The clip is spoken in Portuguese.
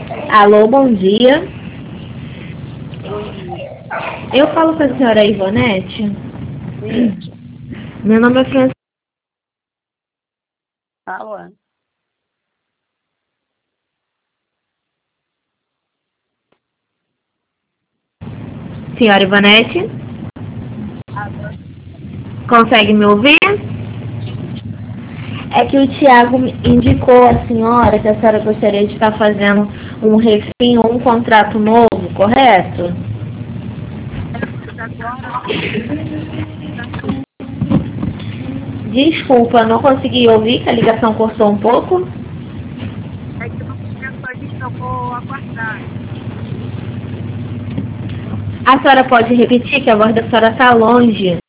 Alô, bom dia. Bom dia. Eu falo com a senhora Ivonete. Sim. Meu nome é Francisco. Fala. Senhora Ivonete, Agora, consegue me ouvir? É que o Tiago indicou à senhora que a senhora gostaria de estar fazendo um refim ou um contrato novo, correto? mas agora eu tô Desculpa, não consegui ouvir, que a ligação cortou um pouco. é que não começou ainda, eu vou aguardar. A senhora pode repetir que a voz da senhora está longe.